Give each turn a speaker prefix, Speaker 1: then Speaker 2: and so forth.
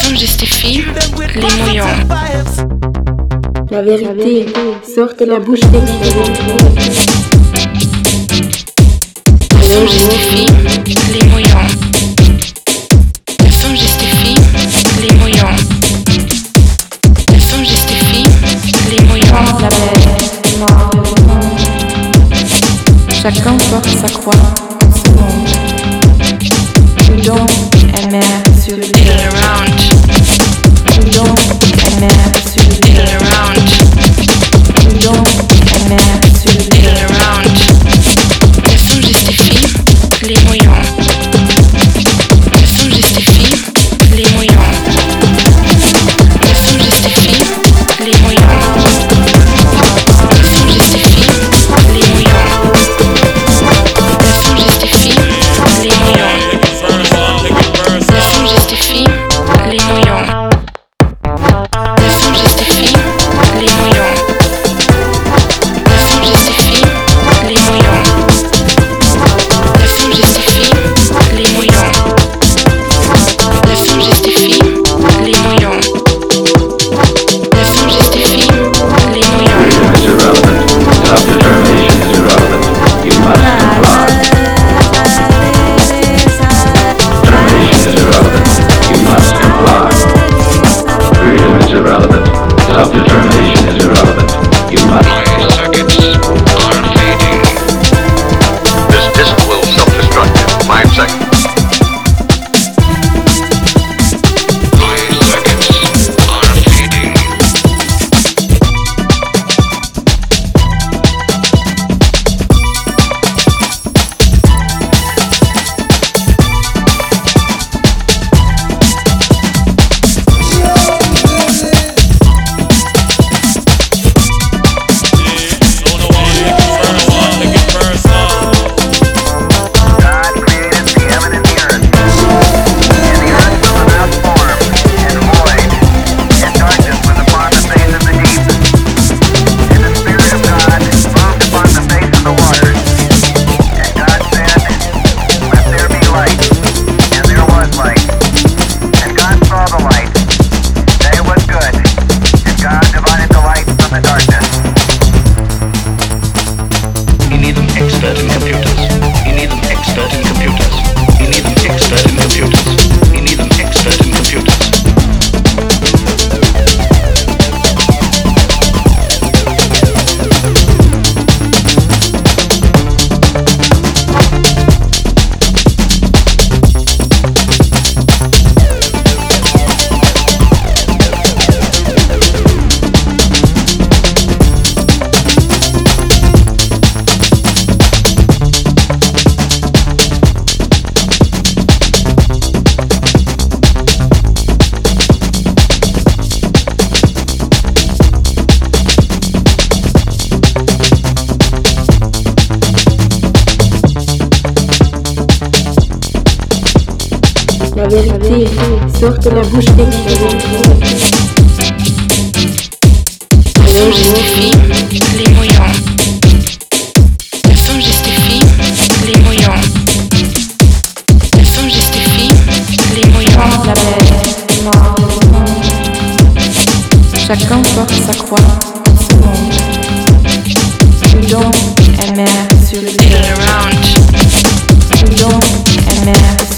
Speaker 1: Personne justifie les moyens.
Speaker 2: La vérité sort de la bouche des
Speaker 1: Personne justifie les moyens. Personne justifie les moyens. Personne justifie les moyens.
Speaker 2: Chacun porte sa croix en ce monde. Une donc est mère sur le terre. Une donc est mère sur le terre. Une donc est mère sur le terre.
Speaker 1: Personne justifie les moyens. Personne justifie les moyens. Personne justifie les moyens. Personne justifie les moyens. Personne justifie les moyens. Personne justifie les moyens. Personne justifie les moyens. Personne justifie les moyens. Personne justifie les moyens. Personne justifie les moyens. Personne justifie les moyens.
Speaker 3: Freedom is irrelevant. Self-determination is irrelevant. You must comply. Determination is irrelevant. You must comply. Freedom is irrelevant. Self-determination is irrelevant. You must comply.
Speaker 4: Circuits are fading. This disc will self-destruct in 5 seconds. My circuits are fading.
Speaker 5: God created the heaven and the earth. And the earth was without form, and void, and darkness was upon the face of the deep. And the Spirit of God moved upon the face of the waters. And God said, let there be light. And there was light. And God saw the light, that it was good. And God divided the light from the darkness.
Speaker 4: You need an expert in computers. You need an expert in computers. You need an expert in computers. You need an expert in computers.
Speaker 2: La vérité sort de la bouche des
Speaker 1: Personne justifie les moyens. Personne justifie les moyens. Personne justifie les moyens.
Speaker 2: Chacun porte sa croix en ce monde. Une donc est mère sur le terre. Une donc est mère